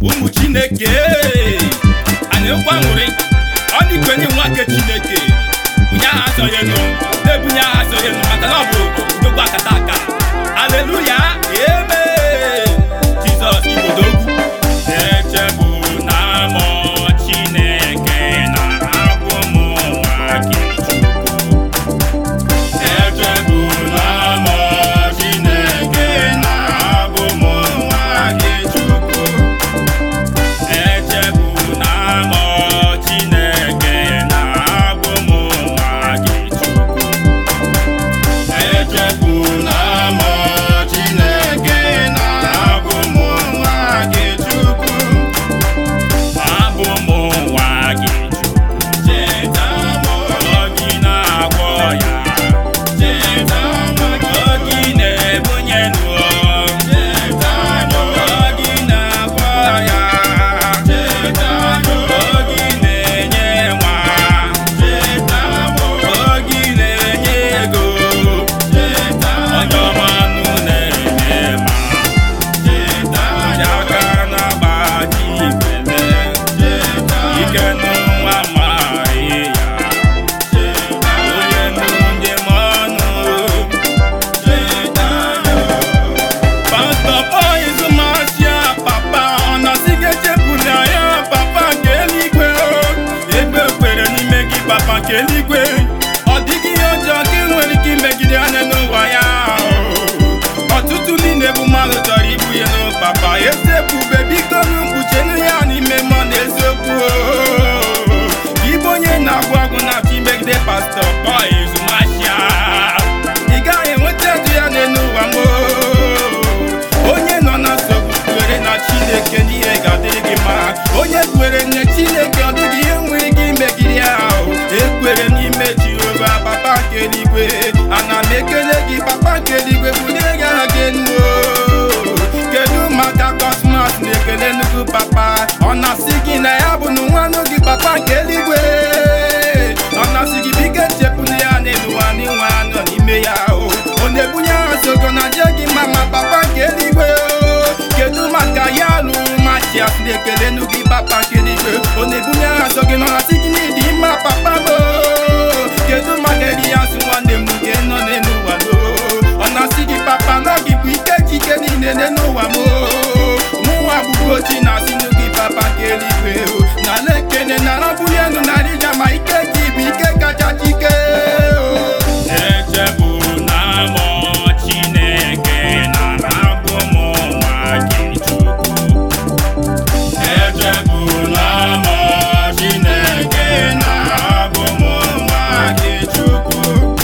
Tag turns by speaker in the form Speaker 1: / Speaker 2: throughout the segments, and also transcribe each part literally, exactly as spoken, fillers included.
Speaker 1: ụmụ Chineke anyị nkwa ṅụrị ọ dịkwenye nwa nke Chineke bunye aha asọghị enu na-ebunye aha asọghị enu maka na ọ bụ odogwu akata aka. Haleluya, amen. Jizọs ibodogwu na-echebu na amọ Chineke na-abụ ụmụ nwa gị Chukwu. Echebu na amọ Chineke na-abụ ụmụ nwa gị Chukwu. Echebu na amọ Chineke na-abụ ụmụ nwa gị Chukwu. Echebu na amọ Chineke na-abụ ụmụ nwa gị Chukwu. Abụ ụmụ nwa gị Chukwu. Cheta mmụọ gị na-agwọ ya. Cheta mmụọ gị na-ebunye n'ụọ. Cheta mmụọ gị na-agwọ ya. Cheta mmụọ gị na-enye nwa. Cheta mmụọ gị na-enye ego. Cheta onye ọma nụ na-eme ma. Cheta aka na-agbaji ibele. Cheta ike n'ụwa amaghị ya. Cheta onye nụ njem ọnụ. Cheta Pastor Paul Izumasịa papa ọ na-asị gị echepụla ya papa nke eluigwe. Egbe kwere n'ime gị papa nke eluigwe. Ọ dịghị ihe ọjọọ ka ị nwere ike imegide anya n'ụwa ya. Ọtụtụ ndị na-ebu mmadụ chọrọ ibu ya n'ụ papa esepube biko n'mkpuchenu ya n'ime mmụọ na eziokwu. Ịbụ onye na-agwụ agwụ na-achọ imegide Pastor Paul Izumasịa, ị gaghị enweta edu ya n'elu ụwa m. Onye nọ na nsogbu kwere na Chineke n'ihe ga-adịrị gị mma. Onye kwere na Chineke ọ dịghị ihe nwere ike imegide ya. Ekwere n'ime Jehova papa nke eluigwe. Ana m ekele gị papa nke eluigwe bulie gị aha gị elu. Kedu maka Cosmas na-ekele nnukwu papa ọ na-asị gị na ya bụ na nwanụ gị papa nke eluigwe. Ọ na-asị gị biko echepụla ya n'elu ụwa n'inwe anọ n'ime ya. Ọ na-ebunye aha sogo na je gị mama papa nke eluigwe. Kedu maka ya lụrụ Matias na-ekele nnukwu gị papa nke eluigwe. Ọ na-ebunye aha sogo na ọ na-asị gị n'ịdị mma papa m. Kedu maka Elias nwanne m nke nọ n'elu ụwa lo. Ọ na-asị gị papa na gị bụ ike chike niile n'elu ụwa m. Mụnwa bụbu ochi na-asị gị papa nke eluigwe. Na lekene na rabuli enu na rija ma ike gị bụ ike kacha chike. Echebu na amọ Chineke na-abụ ụmụ nwa gị Chukwu. Echebu na amọ Chineke na-abụ ụmụ nwa gị Chukwu.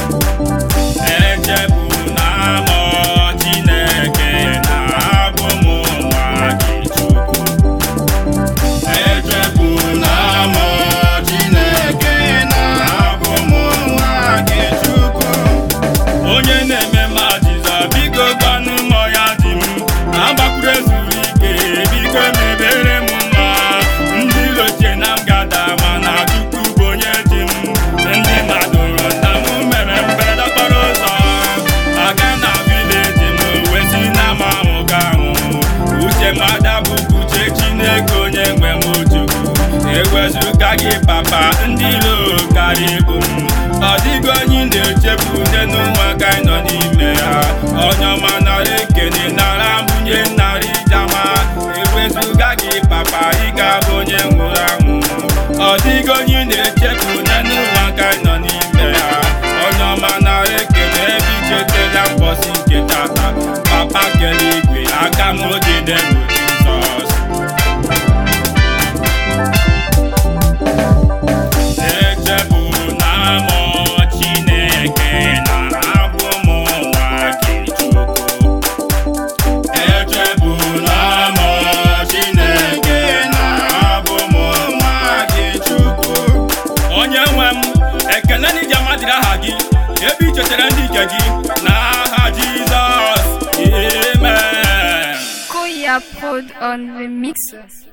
Speaker 1: Echebu na amọ Chineke na-abụ ụmụ nwa gị Chukwu. Echebu na amọ Chineke na-abụ ụmụ nwa gị Chukwu. Onye na-eme ma Jizọs biko gbanụ mmụọ ya dị m. Agbakwuru ezuru ike biko mebere m mma. Ndị iro chee na m gada mana Chukwu bụ onye ji m. Ndị mmadụ na m mere mberede okporo ụzọ. Aga na vileji m wee si na m ahụ ga ahụ. Uche mmadụ bụ uche Chineke onye nwe m Chukwu. Ewezuga gị papa ndị iro karịa ibu m. Ọ dịghị onye na-echefu n'elu ụwa ka anyị nọ n'ime ya. Onye ọma nara ekene nara mbunye nara ijama. Ewezuga gị papa ị ga-abụ onye nwụrụ anwụ. Ọ dịghị onye na-echefu n'elu ụwa ka anyị nọ n'ime ya. Onye ọma nara ekene ebe ichetela mbọsị nke tata. Papa nke eluigwe aka m dị n'elu Jizọs. Echebu na amọ Chineke na-abụ ụmụ nwa gị Chukwu. Echebu na amọ Chineke na-abụ ụmụ nwa gị Chukwu. Onye nwe m ekele n'iji ama dịrị aha gị ebe i chetara ndị nke gị n'aha Jizọs, amen.
Speaker 2: Koya Prod on the mixer.